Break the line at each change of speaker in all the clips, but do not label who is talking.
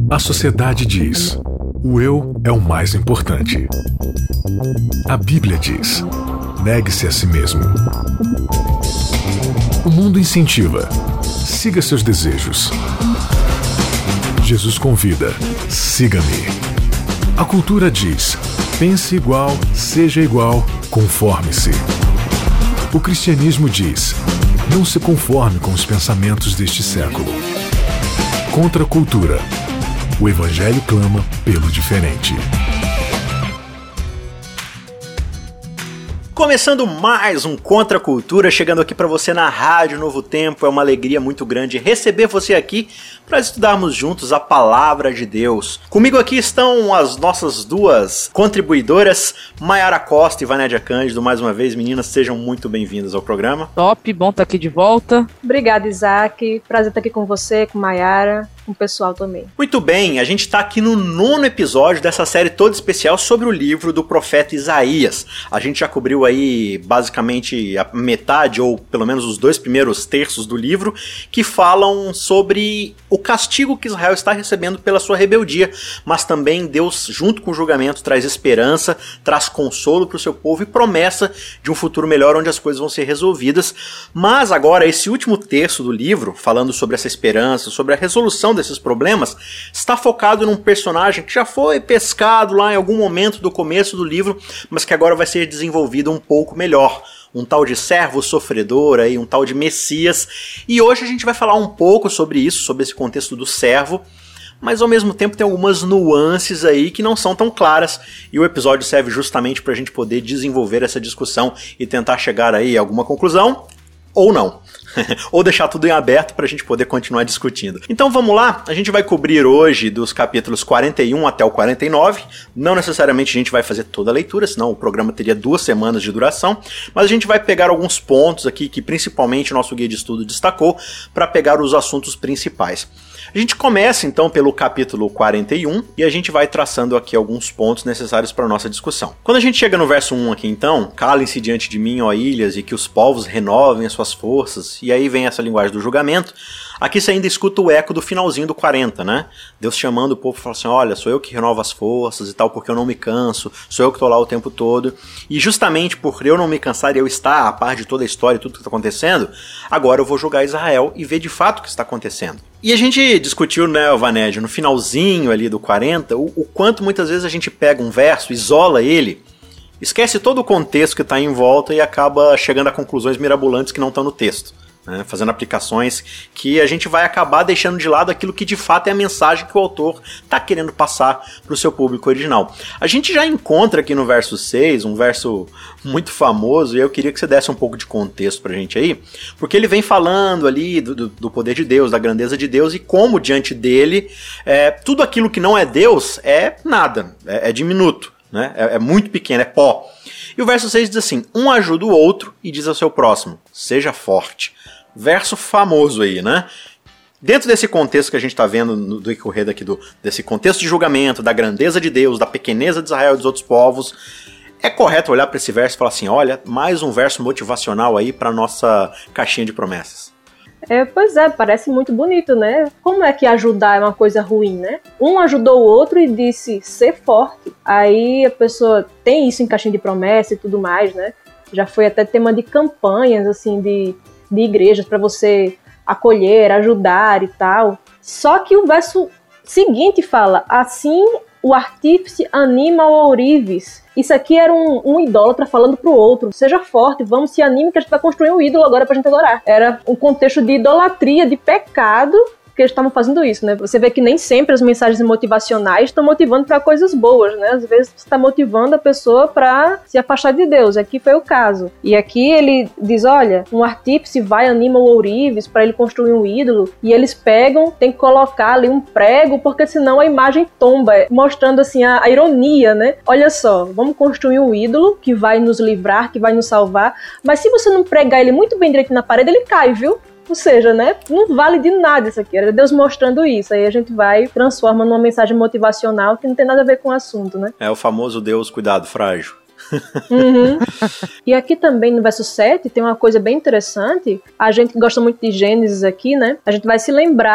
A sociedade diz: o eu é o mais importante. A Bíblia diz: negue-se a si mesmo. O mundo incentiva: siga seus desejos. Jesus convida: siga-me. A cultura diz: pense igual, seja igual, conforme-se. O cristianismo diz: não se conforme com os pensamentos deste século. Contra a cultura, o Evangelho clama pelo diferente.
Começando mais um Contra a Cultura, chegando aqui para você na Rádio Novo Tempo. É uma alegria muito grande receber você aqui para estudarmos juntos a Palavra de Deus. Comigo aqui estão as nossas duas contribuidoras, Mayara Costa e Vanédia Cândido. Mais uma vez, meninas, sejam muito bem-vindas ao programa.
Top, bom estar aqui de volta.
Obrigada, Isaac. Prazer estar aqui com você, com Mayara, com o pessoal também.
Muito bem, a gente está aqui no 9º episódio dessa série toda especial sobre o livro do profeta Isaías. A gente já cobriu aí basicamente a metade, ou pelo menos os 2 primeiros terços do livro, que falam sobre o castigo que Israel está recebendo pela sua rebeldia, mas também Deus, junto com o julgamento, traz esperança, traz consolo para o seu povo e promessa de um futuro melhor onde as coisas vão ser resolvidas. Mas agora, esse último terço do livro, falando sobre essa esperança, sobre a resolução desses problemas, está focado num personagem que já foi pescado lá em algum momento do começo do livro, mas que agora vai ser desenvolvido um pouco melhor. Um tal de servo sofredor, aí, um tal de Messias. E hoje a gente vai falar um pouco sobre isso, sobre esse contexto do servo, mas ao mesmo tempo tem algumas nuances aí que não são tão claras, e o episódio serve justamente para a gente poder desenvolver essa discussão e tentar chegar aí a alguma conclusão, ou não. Ou deixar tudo em aberto para a gente poder continuar discutindo. Então vamos lá, a gente vai cobrir hoje dos capítulos 41 até o 49, não necessariamente a gente vai fazer toda a leitura, senão o programa teria 2 semanas de duração, mas a gente vai pegar alguns pontos aqui que principalmente o nosso guia de estudo destacou para pegar os assuntos principais. A gente começa então pelo capítulo 41 e a gente vai traçando aqui alguns pontos necessários para a nossa discussão. Quando a gente chega no verso 1 aqui então, calem-se diante de mim, ó ilhas, e que os povos renovem as suas forças, e aí vem essa linguagem do julgamento. Aqui você ainda escuta o eco do finalzinho do 40, né? Deus chamando o povo e falando assim, olha, sou eu que renovo as forças e tal, porque eu não me canso, sou eu que estou lá o tempo todo. E justamente por eu não me cansar e eu estar a par de toda a história e tudo que está acontecendo, agora eu vou julgar Israel e ver de fato o que está acontecendo. E a gente discutiu, né, Vanédia, no finalzinho ali do 40, o quanto muitas vezes a gente pega um verso, isola ele, esquece todo o contexto que está em volta e acaba chegando a conclusões mirabolantes que não estão no texto. Fazendo aplicações que a gente vai acabar deixando de lado aquilo que de fato é a mensagem que o autor está querendo passar para o seu público original. A gente já encontra aqui no verso 6, um verso muito famoso, e eu queria que você desse um pouco de contexto para a gente aí, porque ele vem falando ali do poder de Deus, da grandeza de Deus, e como diante dele, tudo aquilo que não é Deus é nada, é diminuto, né? É muito pequeno, é pó. E o verso 6 diz assim, um ajuda o outro e diz ao seu próximo, seja forte. Verso famoso aí, né? Dentro desse contexto que a gente está vendo no decorrer daqui desse contexto de julgamento, da grandeza de Deus, da pequeneza de Israel e dos outros povos, é correto olhar para esse verso e falar assim, olha, mais um verso motivacional aí para nossa caixinha de promessas.
Pois é, parece muito bonito, né? Como é que ajudar é uma coisa ruim, né? Um ajudou o outro e disse, ser forte. Aí a pessoa tem isso em caixinha de promessa e tudo mais, né? Já foi até tema de campanhas, assim, de igrejas para você acolher, ajudar e tal. Só que o verso seguinte fala, assim o artífice anima o ourives. Isso aqui era um idólatra falando pro outro, seja forte, vamos, se anime que a gente vai construir um ídolo agora pra gente adorar. Era um contexto de idolatria, de pecado, que eles estavam fazendo isso, né? Você vê que nem sempre as mensagens motivacionais estão motivando para coisas boas, né? Às vezes você está motivando a pessoa para se afastar de Deus. Aqui foi o caso. E aqui ele diz, olha, um artífice vai, anima o ourives para ele construir um ídolo, e eles pegam, tem que colocar ali um prego, porque senão a imagem tomba, mostrando assim a ironia, né? Olha só, vamos construir um ídolo que vai nos livrar, que vai nos salvar, mas se você não pregar ele muito bem direito na parede, ele cai, viu? Ou seja, né, não vale de nada isso aqui, era Deus mostrando isso, aí a gente vai transforma numa mensagem motivacional que não tem nada a ver com o assunto, né?
É o famoso Deus, cuidado, frágil.
Uhum. E aqui também no verso 7 tem uma coisa bem interessante. A gente que gosta muito de Gênesis aqui, né? A gente vai se lembrar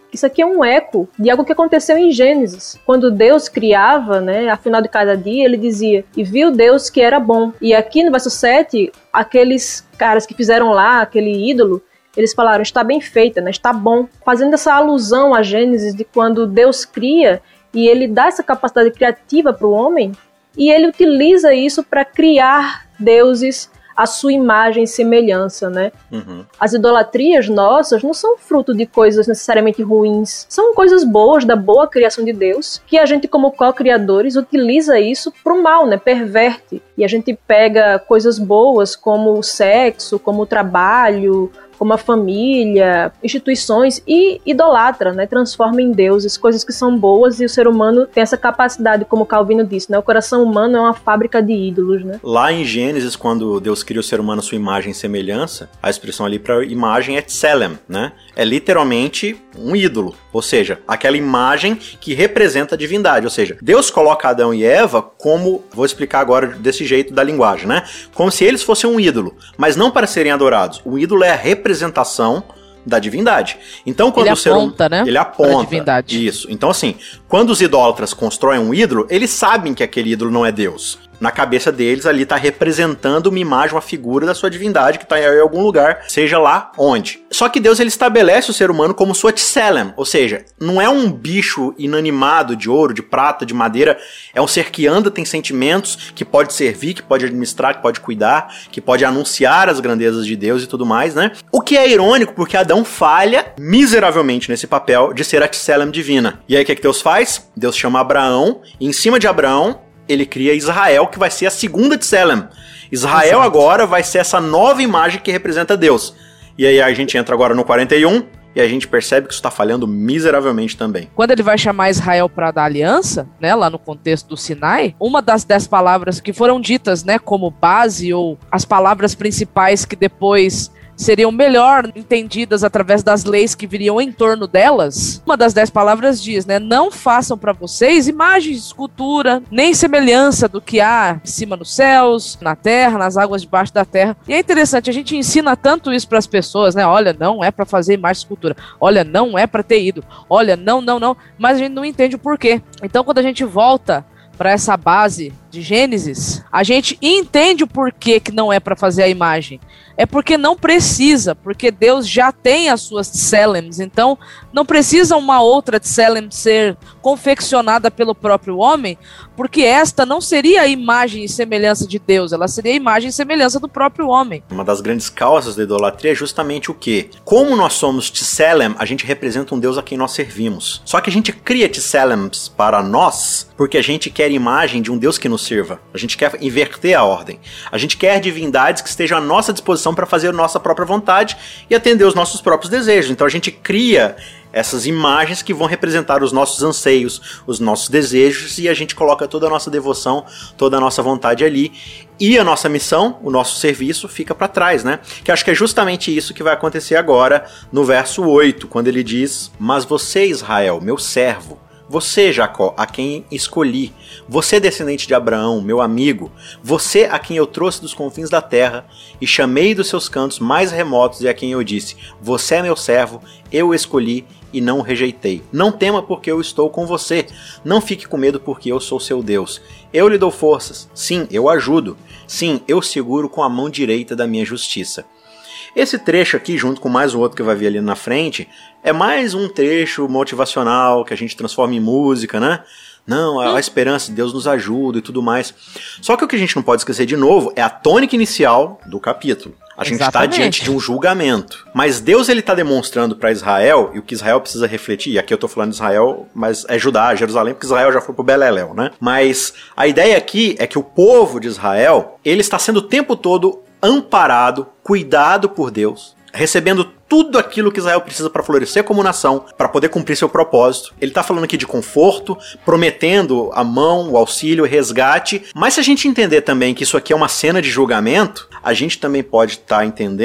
Isso aqui é um eco de algo que aconteceu em Gênesis. Quando Deus criava, né, ao final de cada dia, ele dizia, e viu Deus que era bom. E aqui no verso 7, aqueles caras que fizeram lá aquele ídolo, eles falaram, está bem feita, né, está bom. Fazendo essa alusão a Gênesis de quando Deus cria e ele dá essa capacidade criativa para o homem, e ele utiliza isso para criar deuses à sua imagem e semelhança, né? Uhum. As idolatrias nossas não são fruto de coisas necessariamente ruins. São coisas boas, da boa criação de Deus, que a gente, como co-criadores, utiliza isso pro mal, né? Perverte. E a gente pega coisas boas, como o sexo, como o trabalho, como a família, instituições, e idolatra, né? Transforma em deuses, coisas que são boas, e o ser humano tem essa capacidade, como Calvino disse, né? O coração humano é uma fábrica de ídolos, né?
Lá em Gênesis, quando Deus cria o ser humano à sua imagem e semelhança, a expressão ali para imagem é tselem, né? É literalmente um ídolo, ou seja, aquela imagem que representa a divindade, ou seja, Deus coloca Adão e Eva como, vou explicar agora desse jeito da linguagem, né? Como se eles fossem um ídolo, mas não para serem adorados. O ídolo é a representação da divindade. Então, quando o ser
aponta, né?
Ele aponta.
A divindade.
Isso. Então, assim, quando os idólatras constroem um ídolo, eles sabem que aquele ídolo não é Deus. Na cabeça deles, ali está representando uma imagem, uma figura da sua divindade que está em algum lugar, seja lá onde. Só que Deus, ele estabelece o ser humano como sua tselem, ou seja, não é um bicho inanimado de ouro, de prata, de madeira, é um ser que anda, tem sentimentos, que pode servir, que pode administrar, que pode cuidar, que pode anunciar as grandezas de Deus e tudo mais, né? O que é irônico, porque Adão falha miseravelmente nesse papel de ser a tselem divina. E aí, o que Deus faz? Deus chama Abraão, e em cima de Abraão, ele cria Israel, que vai ser a segunda tselem. Israel agora vai ser essa nova imagem que representa Deus. E aí a gente entra agora no 41 e a gente percebe que isso está falhando miseravelmente também.
Quando ele vai chamar Israel para dar aliança, né, lá no contexto do Sinai, uma das 10 palavras que foram ditas, né, como base ou as palavras principais que depois seriam melhor entendidas através das leis que viriam em torno delas, uma das 10 palavras diz, né, não façam para vocês imagens de escultura, nem semelhança do que há em cima nos céus, na terra, nas águas debaixo da terra. E é interessante, a gente ensina tanto isso para as pessoas, né, olha, não é para fazer imagem de escultura, olha, não é para ter ídolo, olha, não, mas a gente não entende o porquê. Então, quando a gente volta para essa base de Gênesis, a gente entende o porquê que não é para fazer a imagem. É porque não precisa, porque Deus já tem as suas tselems, então não precisa uma outra tselem ser confeccionada pelo próprio homem, porque esta não seria a imagem e semelhança de Deus, ela seria a imagem e semelhança do próprio homem.
Uma das grandes causas da idolatria é justamente o quê? Como nós somos tselem, a gente representa um Deus a quem nós servimos. Só que a gente cria tselems para nós, porque a gente quer imagem de um Deus que nos sirva. A gente quer inverter a ordem. A gente quer divindades que estejam à nossa disposição para fazer a nossa própria vontade e atender os nossos próprios desejos. Então a gente cria essas imagens que vão representar os nossos anseios, os nossos desejos, e a gente coloca toda a nossa devoção, toda a nossa vontade ali, e a nossa missão, o nosso serviço fica para trás, né? Que acho que é justamente isso que vai acontecer agora no verso 8, quando ele diz: mas você, Israel, meu servo, você, Jacó, a quem escolhi, você, descendente de Abraão, meu amigo, você a quem eu trouxe dos confins da terra e chamei dos seus cantos mais remotos e a quem eu disse, você é meu servo, eu o escolhi e não o rejeitei. Não tema porque eu estou com você, não fique com medo porque eu sou seu Deus. Eu lhe dou forças, sim, eu ajudo, sim, eu seguro com a mão direita da minha justiça. Esse trecho aqui, junto com mais um outro que vai vir ali na frente, é mais um trecho motivacional que a gente transforma em música, né? Não, a esperança de Deus nos ajuda e tudo mais. Só que o que a gente não pode esquecer de novo é a tônica inicial do capítulo. A gente está diante de um julgamento. Mas Deus, ele está demonstrando para Israel, e o que Israel precisa refletir, e aqui eu estou falando de Israel, mas é Judá, Jerusalém, porque Israel já foi pro Beleléu, né? Mas a ideia aqui é que o povo de Israel, ele está sendo o tempo todo amparado, cuidado por Deus, recebendo tudo aquilo que Israel precisa para florescer como nação, para poder cumprir seu propósito. Ele está falando aqui de conforto, prometendo a mão, o auxílio, o resgate. Mas se a gente entender também que isso aqui é uma cena de julgamento, a gente também pode estar entendendo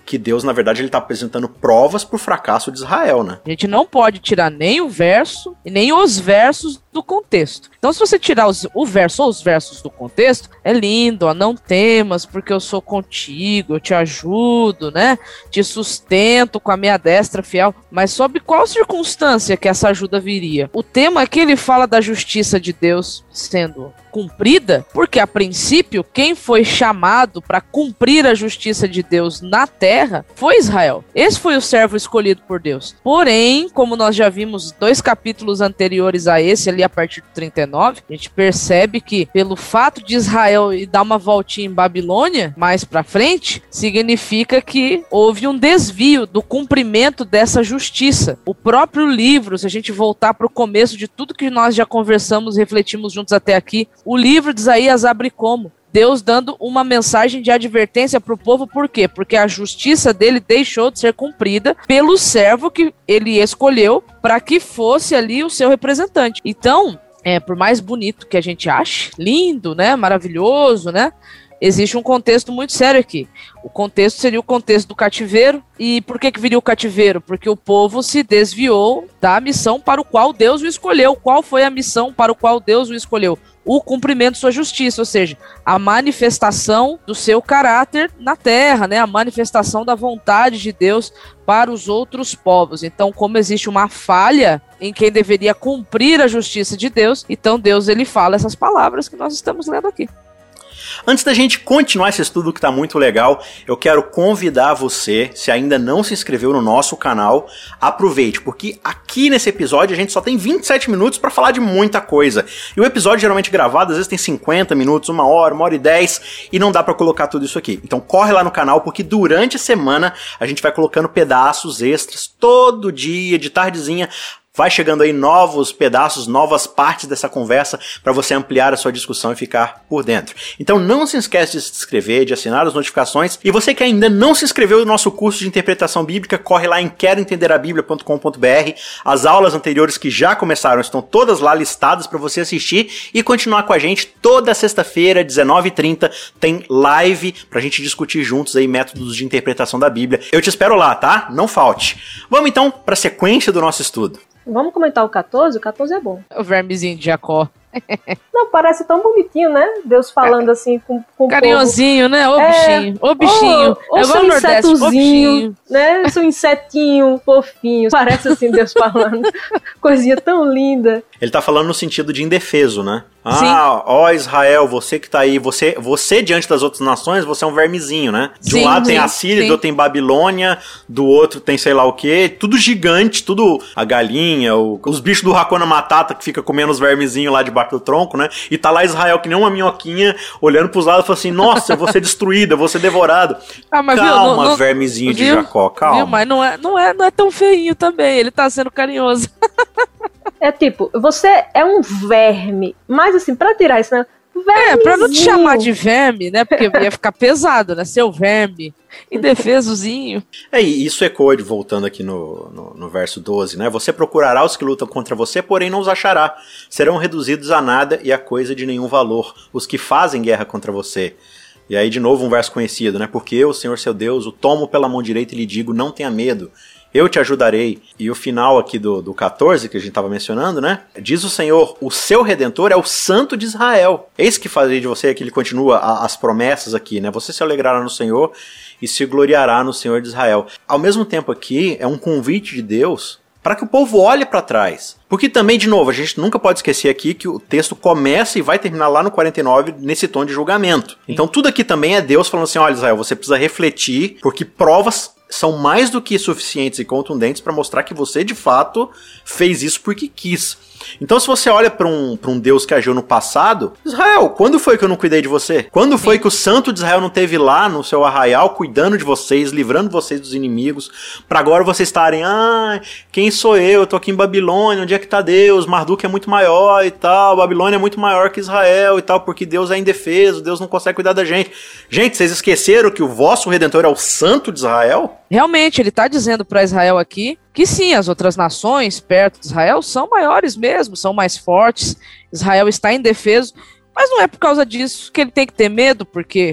que Deus, na verdade, ele tá apresentando provas pro fracasso de Israel, né?
A gente não pode tirar nem o verso e nem os versos do contexto. Então, se você tirar o verso ou os versos do contexto, é lindo, ó, não temas, porque eu sou contigo, eu te ajudo, né? Te sustento com a minha destra fiel. Mas sob qual circunstância que essa ajuda viria? O tema é que ele fala da justiça de Deus sendo cumprida, porque a princípio quem foi chamado para cumprir a justiça de Deus na terra foi Israel. Esse foi o servo escolhido por Deus. Porém, como nós já vimos 2 capítulos anteriores a esse, ali a partir do 39, a gente percebe que pelo fato de Israel dar uma voltinha em Babilônia, mais para frente, significa que houve um desvio do cumprimento dessa justiça. O próprio livro, se a gente voltar para o começo de tudo que nós já conversamos, refletimos juntos até aqui, o livro de Isaías abre como? Deus dando uma mensagem de advertência para o povo, por quê? Porque a justiça dele deixou de ser cumprida pelo servo que ele escolheu para que fosse ali o seu representante. Então, por mais bonito que a gente ache, lindo, né, maravilhoso, né, existe um contexto muito sério aqui. O contexto seria o contexto do cativeiro. E por que viria o cativeiro? Porque o povo se desviou da missão para o qual Deus o escolheu. Qual foi a missão para o qual Deus o escolheu? O cumprimento de sua justiça, ou seja, a manifestação do seu caráter na terra, né? A manifestação da vontade de Deus para os outros povos. Então, como existe uma falha em quem deveria cumprir a justiça de Deus, então Deus ele fala essas palavras que nós estamos lendo aqui.
Antes da gente continuar esse estudo que está muito legal, eu quero convidar você, se ainda não se inscreveu no nosso canal, aproveite, porque aqui nesse episódio a gente só tem 27 minutos para falar de muita coisa. E o episódio geralmente gravado às vezes tem 50 minutos, 1 hora, 1 hora e 10, e não dá para colocar tudo isso aqui. Então corre lá no canal, porque durante a semana a gente vai colocando pedaços extras todo dia, de tardezinha. Vai chegando aí novos pedaços, novas partes dessa conversa para você ampliar a sua discussão e ficar por dentro. Então não se esquece de se inscrever, de assinar as notificações. E você que ainda não se inscreveu no nosso curso de interpretação bíblica, corre lá em queroentenderabiblia.com.br. As aulas anteriores que já começaram estão todas lá listadas para você assistir e continuar com a gente. Toda sexta-feira, 19h30, tem live pra gente discutir juntos aí métodos de interpretação da Bíblia. Eu te espero lá, tá? Não falte. Vamos então para a sequência do nosso estudo.
Vamos comentar o 14? O 14 é bom.
O vermezinho de Jacó.
Não, parece tão bonitinho, né? Deus falando assim com o
carinhosinho,
povo.
Né? Ô bichinho, ô bichinho.
Ou
é igual o Nordeste, ô bichinho.
Né? Seu insetinho, fofinho. Parece assim Deus falando. Coisinha tão linda.
Ele tá falando no sentido de indefeso, né?
Sim.
Ó Israel, você que tá aí, você diante das outras nações, você é um vermezinho, né? De um lado tem a Síria, do outro tem Babilônia, do outro tem sei lá o quê, tudo gigante, tudo a galinha, os bichos do Hakuna Matata que fica comendo os vermezinhos lá debaixo do tronco, né? E tá lá Israel que nem uma minhoquinha, olhando pros lados e falando assim, nossa, eu vou ser destruída, eu vou ser devorado.
Mas
calma,
não,
vermezinho de Jacó, calma.
Viu? Mas não é tão feinho também, ele tá sendo carinhoso.
É tipo, você é um verme, mas assim, pra tirar isso, né?
Pra não te chamar de verme, né? Porque ia ficar pesado, né? Seu verme, indefesozinho.
E isso ecoa, voltando aqui no verso 12, né? Você procurará os que lutam contra você, porém não os achará. Serão reduzidos a nada e a coisa de nenhum valor, os que fazem guerra contra você. E aí de novo um verso conhecido, né? Porque eu, Senhor seu Deus, o tomo pela mão direita e lhe digo, não tenha medo. Eu te ajudarei. E o final aqui do 14, que a gente estava mencionando, né? Diz o Senhor, o seu Redentor é o Santo de Israel. Eis que farei de você, que ele continua as promessas aqui, né? Você se alegrará no Senhor e se gloriará no Senhor de Israel. Ao mesmo tempo aqui, é um convite de Deus para que o povo olhe para trás. Porque também, de novo, a gente nunca pode esquecer aqui que o texto começa e vai terminar lá no 49 nesse tom de julgamento. Então tudo aqui também é Deus falando assim, olha Israel, você precisa refletir, porque provas são mais do que suficientes e contundentes para mostrar que você, de fato, fez isso porque quis. Então, se você olha para um Deus que agiu no passado, Israel, quando foi que eu não cuidei de você? Quando foi que o Santo de Israel não esteve lá no seu arraial, cuidando de vocês, livrando vocês dos inimigos, para agora vocês estarem, quem sou eu? Eu tô aqui em Babilônia, onde é que tá Deus? Marduk é muito maior e tal, Babilônia é muito maior que Israel e tal, porque Deus é indefeso, Deus não consegue cuidar da gente. Gente, vocês esqueceram que o vosso Redentor é o Santo de Israel?
Realmente, ele está dizendo para Israel aqui que sim, as outras nações perto de Israel são maiores mesmo, são mais fortes, Israel está indefeso, mas não é por causa disso que ele tem que ter medo, porque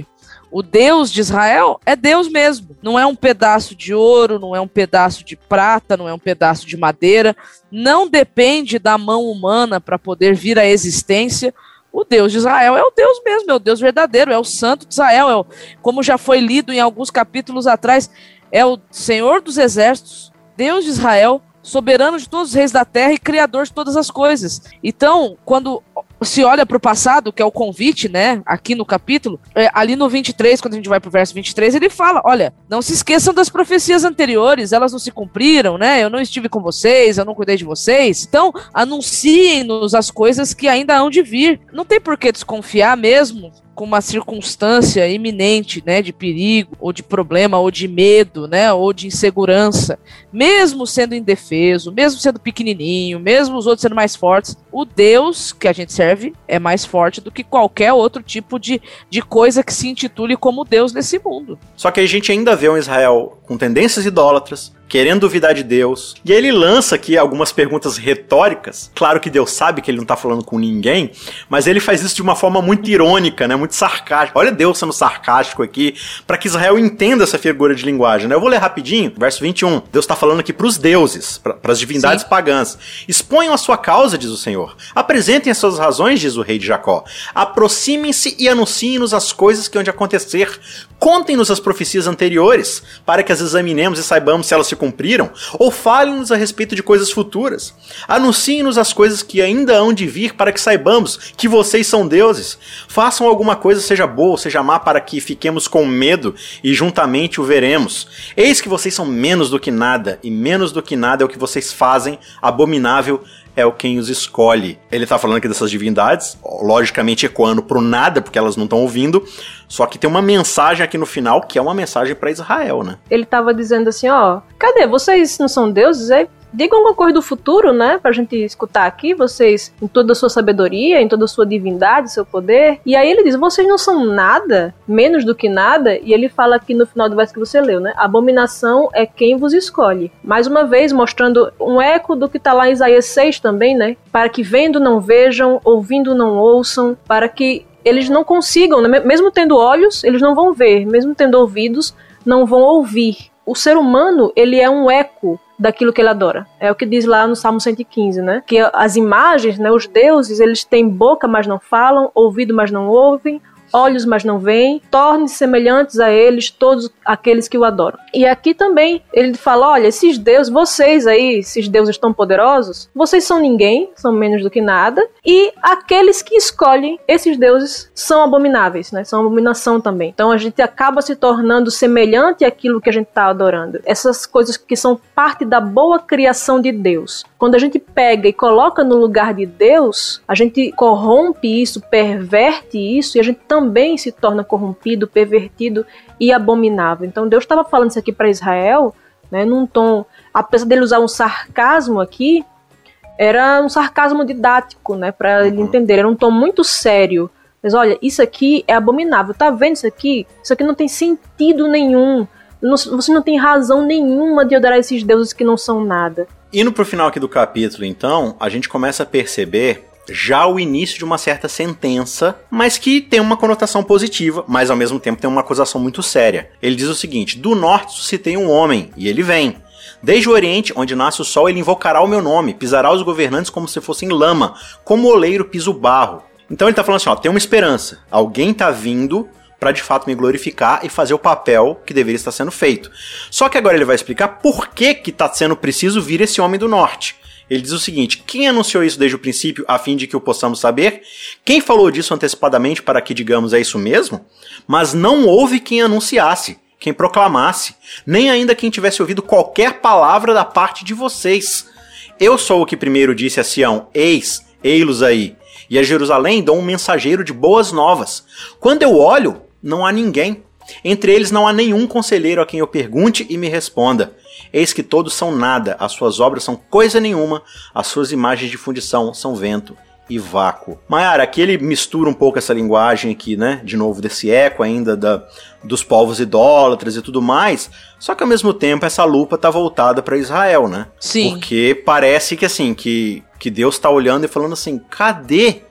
O Deus de Israel é Deus mesmo. Não é um pedaço de ouro, não é um pedaço de prata, não é um pedaço de madeira. Não depende da mão humana para poder vir à existência. O Deus de Israel é o Deus mesmo, é o Deus verdadeiro, é o Santo de Israel. Como já foi lido em alguns capítulos atrás, é o Senhor dos Exércitos, Deus de Israel, soberano de todos os reis da terra e criador de todas as coisas. Então, quando se olha para o passado, que é o convite, né, aqui no capítulo, ali no 23, quando a gente vai para o verso 23, ele fala, olha, não se esqueçam das profecias anteriores, elas não se cumpriram, né, eu não estive com vocês, eu não cuidei de vocês, então anunciem-nos as coisas que ainda hão de vir. Não tem por que desconfiar mesmo com uma circunstância iminente, né, de perigo, ou de problema, ou de medo, né, ou de insegurança, mesmo sendo indefeso, mesmo sendo pequenininho, mesmo os outros sendo mais fortes, o Deus que a gente serve é mais forte do que qualquer outro tipo de coisa que se intitule como Deus nesse mundo.
Só que a gente ainda vê um Israel com tendências idólatras, querendo duvidar de Deus. E aí ele lança aqui algumas perguntas retóricas. Claro que Deus sabe que ele não tá falando com ninguém, mas ele faz isso de uma forma muito irônica, né? Muito sarcástica. Olha Deus sendo sarcástico aqui, para que Israel entenda essa figura de linguagem, né? Eu vou ler rapidinho, verso 21. Deus tá falando aqui pros deuses, pras divindades pagãs. Exponham a sua causa, diz o Senhor. Apresentem as suas razões, diz o rei de Jacó. Aproximem-se e anunciem-nos as coisas que hão de acontecer. Contem-nos as profecias anteriores, para que as examinemos e saibamos se elas se cumpriram, ou falem-nos a respeito de coisas futuras. Anunciem-nos as coisas que ainda hão de vir, para que saibamos que vocês são deuses. Façam alguma coisa, seja boa ou seja má, para que fiquemos com medo e juntamente o veremos. Eis que vocês são menos do que nada, e menos do que nada é o que vocês fazem, abominável é o quem os escolhe. Ele tá falando aqui dessas divindades, logicamente ecoando pro nada, porque elas não estão ouvindo, só que tem uma mensagem aqui no final, que é uma mensagem pra Israel, né?
Ele tava dizendo assim, ó, cadê? Vocês não são deuses? Digam alguma coisa do futuro, né? Pra gente escutar aqui, vocês, em toda a sua sabedoria, em toda a sua divindade, seu poder. E aí ele diz, vocês não são nada, menos do que nada. E ele fala aqui no final do verso que você leu, né? Abominação é quem vos escolhe. Mais uma vez, mostrando um eco do que tá lá em Isaías 6 também, né? Para que vendo não vejam, ouvindo não ouçam, para que eles não consigam, né? Mesmo tendo olhos, eles não vão ver. Mesmo tendo ouvidos, não vão ouvir. O ser humano, ele é um eco daquilo que ele adora. É o que diz lá no Salmo 115, né? Que as imagens, né, os deuses, eles têm boca, mas não falam, ouvido, mas não ouvem, olhos, mas não veem, torne-se semelhantes a eles todos aqueles que o adoram. E aqui também ele fala, olha, esses deuses, vocês aí, esses deuses tão poderosos, vocês são ninguém, são menos do que nada, e aqueles que escolhem esses deuses são abomináveis, né? São abominação também. Então a gente acaba se tornando semelhante àquilo que a gente está adorando. Essas coisas que são parte da boa criação de Deus. Quando a gente pega e coloca no lugar de Deus, a gente corrompe isso, perverte isso, e a gente também se torna corrompido, pervertido e abominável. Então Deus estava falando isso aqui para Israel, né, num tom, apesar dele usar um sarcasmo aqui, era um sarcasmo didático, né, para ele entender, era um tom muito sério. Mas olha, isso aqui é abominável, tá vendo isso aqui? Isso aqui não tem sentido nenhum. Você não tem razão nenhuma de adorar esses deuses que não são nada.
Indo pro final aqui do capítulo, então, a gente começa a perceber já o início de uma certa sentença, mas que tem uma conotação positiva, mas ao mesmo tempo tem uma acusação muito séria. Ele diz o seguinte: do norte suscitei um homem, e ele vem. Desde o oriente, onde nasce o sol, ele invocará o meu nome, pisará os governantes como se fossem lama, como o oleiro pisa o barro. Então ele tá falando assim, ó, tem uma esperança, alguém tá vindo para de fato me glorificar e fazer o papel que deveria estar sendo feito. Só que agora ele vai explicar por que está sendo preciso vir esse homem do norte. Ele diz o seguinte: quem anunciou isso desde o princípio a fim de que o possamos saber? Quem falou disso antecipadamente para que digamos é isso mesmo? Mas não houve quem anunciasse, quem proclamasse, nem ainda quem tivesse ouvido qualquer palavra da parte de vocês. Eu sou o que primeiro disse a Sião, ei-los aí, e a Jerusalém dou um mensageiro de boas novas. Quando eu olho, não há ninguém. Entre eles não há nenhum conselheiro a quem eu pergunte e me responda. Eis que todos são nada, as suas obras são coisa nenhuma, as suas imagens de fundição são vento e vácuo. Maiara, aqui ele mistura um pouco essa linguagem aqui, né? De novo, desse eco ainda dos povos idólatras e tudo mais. Só que ao mesmo tempo essa lupa tá voltada para Israel, né?
Sim.
Porque parece que assim, que Deus tá olhando e falando assim, cadê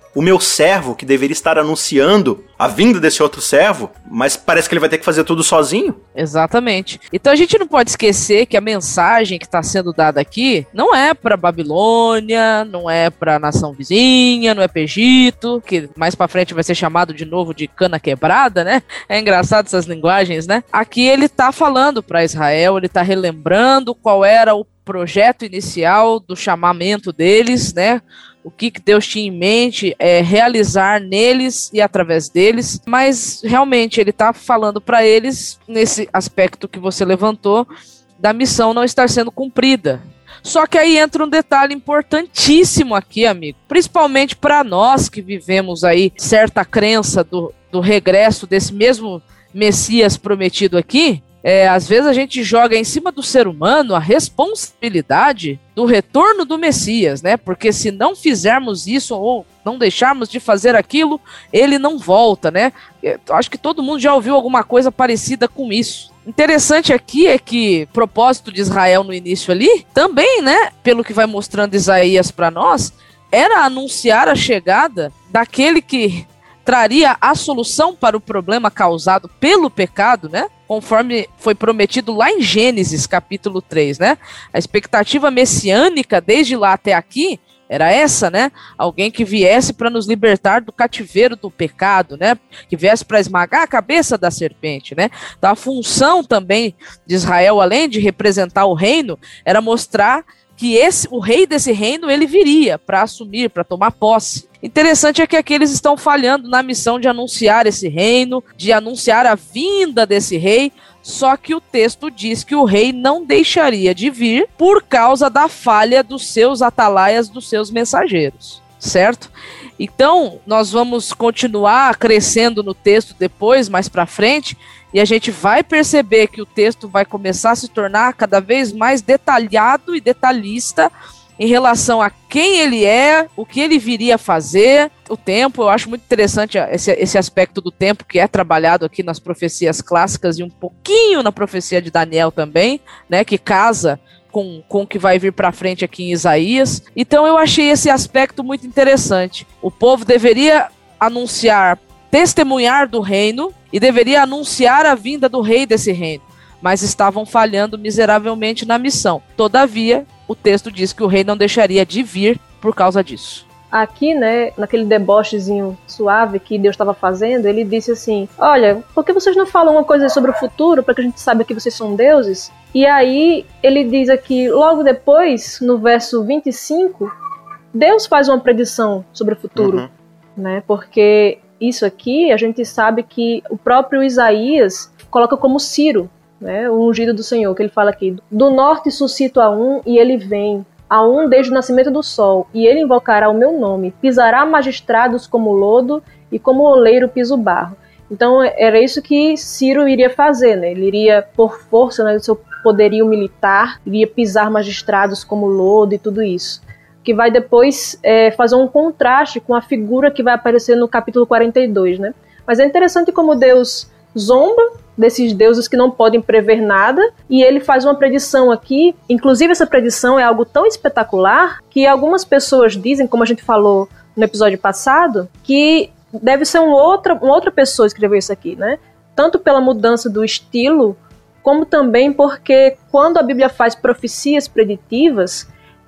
o meu servo que deveria estar anunciando a vinda desse outro servo, mas parece que ele vai ter que fazer tudo sozinho.
Exatamente. Então a gente não pode esquecer que a mensagem que está sendo dada aqui não é para Babilônia, não é para a nação vizinha, não é para Egito, que mais para frente vai ser chamado de novo de cana quebrada, né? É engraçado essas linguagens, né? Aqui ele está falando para Israel, ele está relembrando qual era o projeto inicial do chamamento deles, né? O que Deus tinha em mente é realizar neles e através deles, mas realmente ele está falando para eles, nesse aspecto que você levantou, da missão não estar sendo cumprida. Só que aí entra um detalhe importantíssimo aqui, amigo, principalmente para nós que vivemos aí certa crença do regresso desse mesmo Messias prometido aqui. Às vezes a gente joga em cima do ser humano a responsabilidade do retorno do Messias, né? Porque se não fizermos isso ou não deixarmos de fazer aquilo, ele não volta, né? Eu acho que todo mundo já ouviu alguma coisa parecida com isso. Interessante aqui é que o propósito de Israel no início ali, também, né? Pelo que vai mostrando Isaías para nós, era anunciar a chegada daquele que traria a solução para o problema causado pelo pecado, né? Conforme foi prometido lá em Gênesis, capítulo 3, né? A expectativa messiânica desde lá até aqui era essa, né? Alguém que viesse para nos libertar do cativeiro do pecado, né? Que viesse para esmagar a cabeça da serpente, né? Então a função também de Israel, além de representar o reino, era mostrar que o rei desse reino, ele viria para assumir, para tomar posse. Interessante é que aqui eles estão falhando na missão de anunciar esse reino, de anunciar a vinda desse rei, só que o texto diz que o rei não deixaria de vir por causa da falha dos seus atalaias, dos seus mensageiros, certo? Então, nós vamos continuar crescendo no texto depois, mais para frente, e a gente vai perceber que o texto vai começar a se tornar cada vez mais detalhado e detalhista em relação a quem ele é, o que ele viria a fazer, o tempo. Eu acho muito interessante esse aspecto do tempo que é trabalhado aqui nas profecias clássicas e um pouquinho na profecia de Daniel também, né, que casa com o que vai vir para frente aqui em Isaías. Então eu achei esse aspecto muito interessante. O povo deveria anunciar, testemunhar do reino e deveria anunciar a vinda do rei desse reino, mas estavam falhando miseravelmente na missão. Todavia, o texto diz que o rei não deixaria de vir por causa disso.
Aqui, né, naquele debochezinho suave que Deus estava fazendo, ele disse assim: olha, por que vocês não falam uma coisa sobre o futuro, para que a gente saiba que vocês são deuses? E aí ele diz aqui, logo depois, no verso 25, Deus faz uma predição sobre o futuro, né? Porque isso aqui, a gente sabe que o próprio Isaías coloca como Ciro, né, o ungido do Senhor, que ele fala aqui: do norte suscito a um e ele vem, a um desde o nascimento do sol, e ele invocará o meu nome, pisará magistrados como lodo e como oleiro pisa o barro. Então era isso que Ciro iria fazer, né? Ele iria, por força, né, do seu poderio militar, iria pisar magistrados como lodo e tudo isso, que vai depois fazer um contraste com a figura que vai aparecer no capítulo 42, né? Mas é interessante como Deus zomba desses deuses que não podem prever nada, e ele faz uma predição aqui. Inclusive essa predição é algo tão espetacular que algumas pessoas dizem, como a gente falou no episódio passado, que deve ser uma outra pessoa que escreveu isso aqui, né? Tanto pela mudança do estilo, como também porque quando a Bíblia faz profecias preditivas,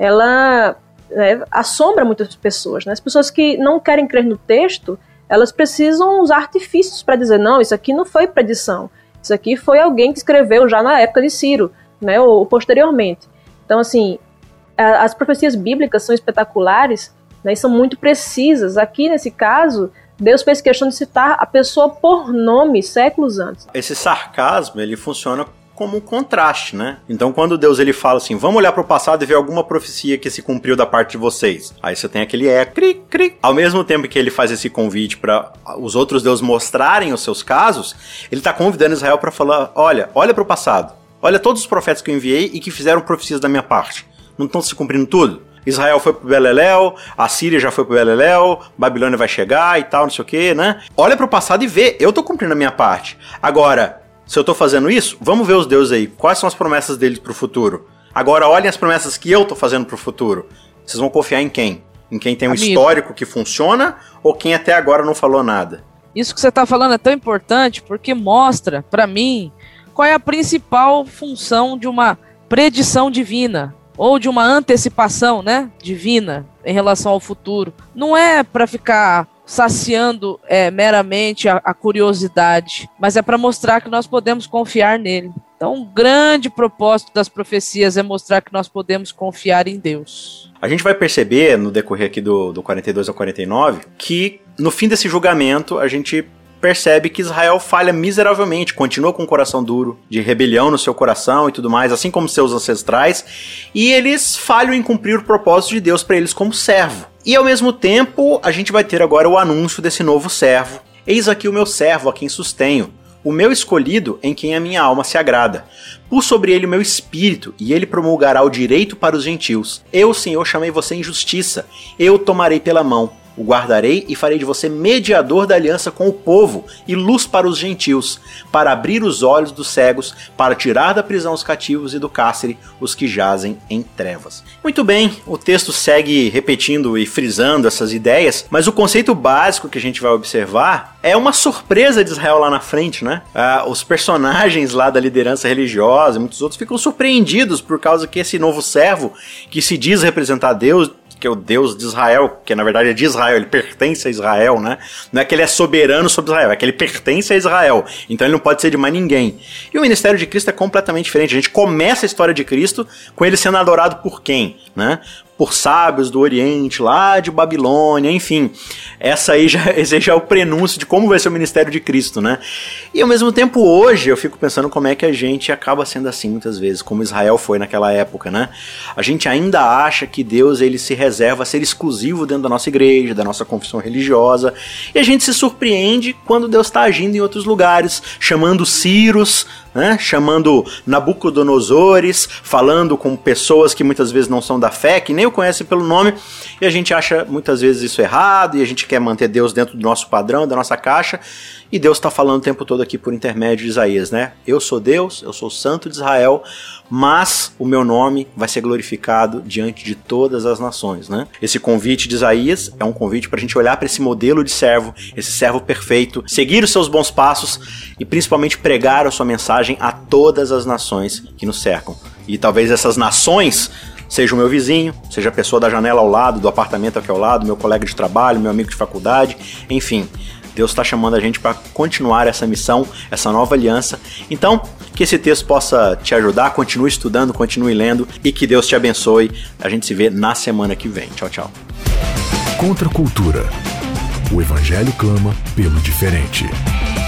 ela assombra muitas pessoas, né? As pessoas que não querem crer no texto, elas precisam usar artifícios para dizer: não, isso aqui não foi predição, isso aqui foi alguém que escreveu já na época de Ciro, né, ou posteriormente. Então, assim, as profecias bíblicas são espetaculares, né, e são muito precisas. Aqui, nesse caso, Deus fez questão de citar a pessoa por nome séculos antes.
Esse sarcasmo, ele funciona como um contraste, né? Então, quando Deus ele fala assim: vamos olhar para o passado e ver alguma profecia que se cumpriu da parte de vocês. Aí você tem aquele cri, cri. Ao mesmo tempo que ele faz esse convite para os outros deuses mostrarem os seus casos, ele está convidando Israel para falar: olha para o passado. Olha todos os profetas que eu enviei e que fizeram profecias da minha parte. Não estão se cumprindo tudo? Israel foi pro Beleléu, a Síria já foi pro Beleléu, Babilônia vai chegar e tal, não sei o que, né? Olha para o passado e vê, eu tô cumprindo a minha parte. Agora, se eu tô fazendo isso, vamos ver os deuses aí. Quais são as promessas deles pro futuro? Agora olhem as promessas que eu tô fazendo pro futuro. Vocês vão confiar em quem? Em quem tem um histórico que funciona ou quem até agora não falou nada?
Isso que você está falando é tão importante porque mostra, para mim, qual é a principal função de uma predição divina ou de uma antecipação, né, divina em relação ao futuro. Não é para ficar saciando meramente a curiosidade, mas é para mostrar que nós podemos confiar nele. Então, um grande propósito das profecias é mostrar que nós podemos confiar em Deus.
A gente vai perceber, no decorrer aqui do 42 ao 49, que no fim desse julgamento, a gente percebe que Israel falha miseravelmente, continua com o coração duro, de rebelião no seu coração e tudo mais, assim como seus ancestrais, e eles falham em cumprir o propósito de Deus para eles como servo. E ao mesmo tempo, a gente vai ter agora o anúncio desse novo servo. Eis aqui o meu servo, a quem sustenho, o meu escolhido, em quem a minha alma se agrada. Pus sobre ele o meu espírito, e ele promulgará o direito para os gentios. Eu, Senhor, chamei você em justiça, eu tomarei pela mão. O guardarei e farei de você mediador da aliança com o povo e luz para os gentios, para abrir os olhos dos cegos, para tirar da prisão os cativos e do cárcere os que jazem em trevas. Muito bem, o texto segue repetindo e frisando essas ideias, mas o conceito básico que a gente vai observar é uma surpresa de Israel lá na frente, né? Os personagens lá da liderança religiosa e muitos outros ficam surpreendidos por causa que esse novo servo, que se diz representar Deus, que é o Deus de Israel, que na verdade é de Israel, ele pertence a Israel, né? Não é que ele é soberano sobre Israel, é que ele pertence a Israel, então ele não pode ser de mais ninguém. E o ministério de Cristo é completamente diferente. A gente começa a história de Cristo com ele sendo adorado por quem, né? Por sábios do Oriente, lá de Babilônia, enfim. Esse já é o prenúncio de como vai ser o ministério de Cristo, né? E ao mesmo tempo hoje eu fico pensando como é que a gente acaba sendo assim muitas vezes, como Israel foi naquela época, né? A gente ainda acha que Deus ele se reserva a ser exclusivo dentro da nossa igreja, da nossa confissão religiosa, e a gente se surpreende quando Deus está agindo em outros lugares, chamando Círios, né? Chamando Nabucodonosores, falando com pessoas que muitas vezes não são da fé, que nem o conhecem pelo nome, e a gente acha muitas vezes isso errado, e a gente quer manter Deus dentro do nosso padrão, da nossa caixa, e Deus está falando o tempo todo aqui por intermédio de Isaías, né? Eu sou Deus, eu sou o Santo de Israel, mas o meu nome vai ser glorificado diante de todas as nações, né? Esse convite de Isaías é um convite para a gente olhar para esse modelo de servo, esse servo perfeito, seguir os seus bons passos e principalmente pregar a sua mensagem a todas as nações que nos cercam. E talvez essas nações seja o meu vizinho, seja a pessoa da janela ao lado, do apartamento aqui ao lado, meu colega de trabalho, meu amigo de faculdade, enfim. Deus está chamando a gente para continuar essa missão, essa nova aliança. Então, que esse texto possa te ajudar, continue estudando, continue lendo e que Deus te abençoe. A gente se vê na semana que vem. Tchau, tchau.
Contra a cultura. O Evangelho clama pelo diferente.